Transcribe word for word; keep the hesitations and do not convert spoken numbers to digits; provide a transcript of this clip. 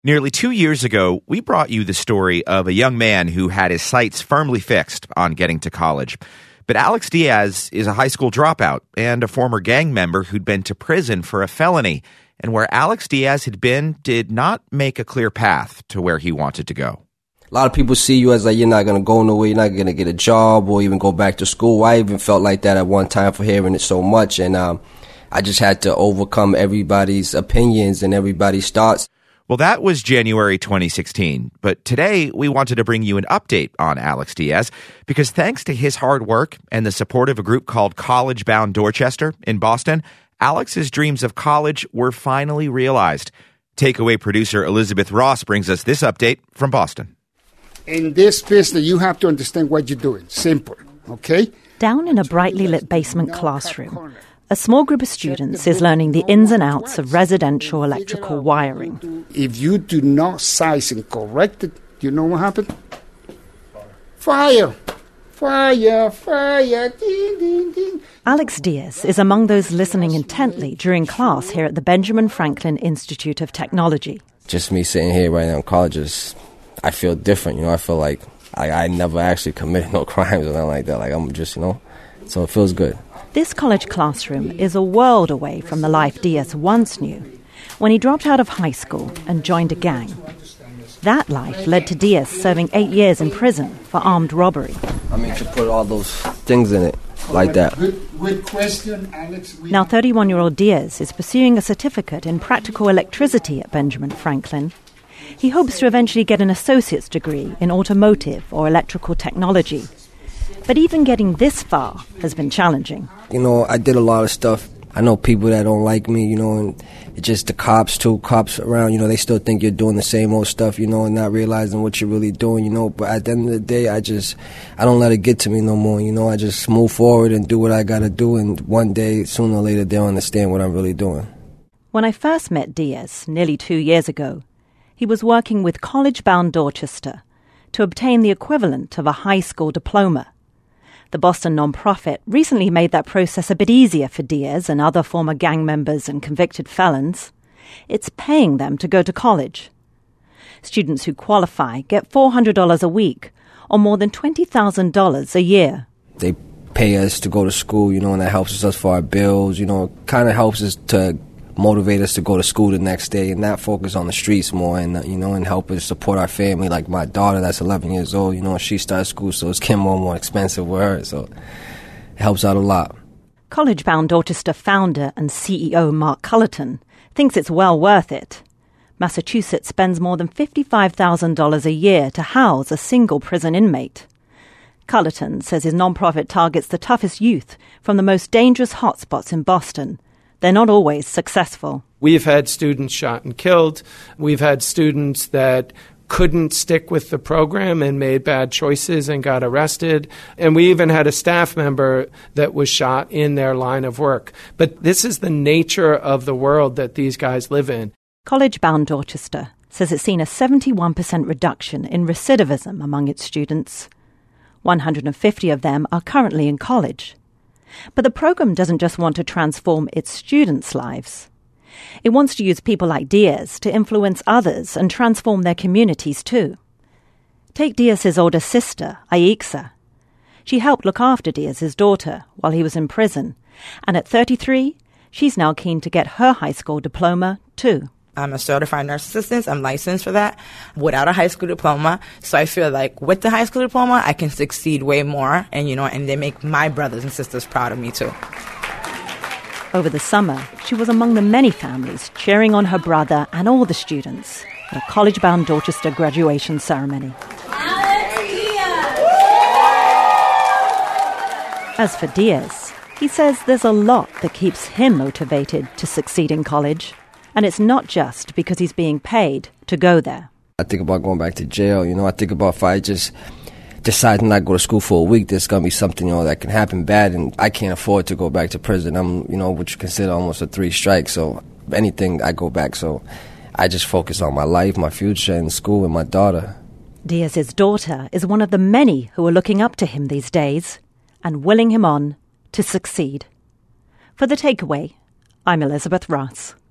Nearly two years ago, we brought you the story of a young man who had his sights firmly fixed on getting to college. But Alex Diaz is a high school dropout and a former gang member who'd been to prison for a felony. And where Alex Diaz had been did not make a clear path to where he wanted to go. A lot of people see you as like, you're not going to go nowhere, you're not going to get a job or even go back to school. I even felt like that at one time for hearing it so much. And um, I just had to overcome everybody's opinions and everybody's thoughts. Well, that was January twenty sixteen, but today we wanted to bring you an update on Alex Diaz because thanks to his hard work and the support of a group called College Bound Dorchester in Boston, Alex's dreams of college were finally realized. Takeaway producer Elizabeth Ross brings us this update from Boston. In this business, you have to understand what you're doing. Simple, okay? Down in a brightly lit basement classroom, a small group of students is learning the ins and outs of residential electrical wiring. If you do not size and correct it, you know what happened? Fire! Fire! Fire! Ding, ding, ding. Alex Diaz is among those listening intently during class here at the Benjamin Franklin Institute of Technology. Just me sitting here right now in college, is, I feel different, you know, I feel like I, I never actually committed no crimes or nothing like that. Like, I'm just, you know, so it feels good. This college classroom is a world away from the life Diaz once knew when he dropped out of high school and joined a gang. That life led to Diaz serving eight years in prison for armed robbery. I mean, to put all those things in it like that. Good, good question, Alex. We Now thirty-one-year-old Diaz is pursuing a certificate in practical electricity at Benjamin Franklin. He hopes to eventually get an associate's degree in automotive or electrical technology. But even getting this far has been challenging. You know, I did a lot of stuff. I know people that don't like me, you know, and it's just the cops, too. Cops around, you know, they still think you're doing the same old stuff, you know, and not realizing what you're really doing, you know. But at the end of the day, I just, I don't let it get to me no more, you know. I just move forward and do what I got to do, and one day, sooner or later, they'll understand what I'm really doing. When I first met Diaz nearly two years ago, he was working with College Bound Dorchester to obtain the equivalent of a high school diploma. The Boston nonprofit recently made that process a bit easier for Diaz and other former gang members and convicted felons. It's paying them to go to college. Students who qualify get four hundred dollars a week, or more than twenty thousand dollars a year. They pay us to go to school, you know, and that helps us for our bills, you know, kind of helps us to motivate us to go to school the next day and not focus on the streets more, and uh, you know, and help us support our family. Like my daughter, that's eleven years old, you know, she started school, so it's getting more and more expensive with her, so it helps out a lot. College Bound Dorchester founder and C E O Mark Cullerton thinks it's well worth it. Massachusetts spends more than fifty-five thousand dollars a year to house a single prison inmate. Cullerton says his nonprofit targets the toughest youth from the most dangerous hotspots in Boston. They're not always successful. We've had students shot and killed. We've had students that couldn't stick with the program and made bad choices and got arrested. And we even had a staff member that was shot in their line of work. But this is the nature of the world that these guys live in. College Bound Dorchester says it's seen a seventy-one percent reduction in recidivism among its students. one hundred fifty of them are currently in college. But the program doesn't just want to transform its students' lives. It wants to use people like Diaz to influence others and transform their communities too. Take Diaz's older sister, Aixa. She helped look after Diaz's daughter while he was in prison, and at thirty-three, she's now keen to get her high school diploma too. I'm a certified nurse assistant. I'm licensed for that without a high school diploma. So I feel like with the high school diploma, I can succeed way more. And, you know, and they make my brothers and sisters proud of me, too. Over the summer, she was among the many families cheering on her brother and all the students at a College Bound Dorchester graduation ceremony. As for Diaz, he says there's a lot that keeps him motivated to succeed in college. And it's not just because he's being paid to go there. I think about going back to jail, you know. I think about if I just decide to not go to school for a week, there's going to be something, you know, that can happen bad, and I can't afford to go back to prison. I'm, you know, what you consider almost a three strike, so anything, I go back. So I just focus on my life, my future, and school, and my daughter. Diaz's daughter is one of the many who are looking up to him these days and willing him on to succeed. For The Takeaway, I'm Elizabeth Ross.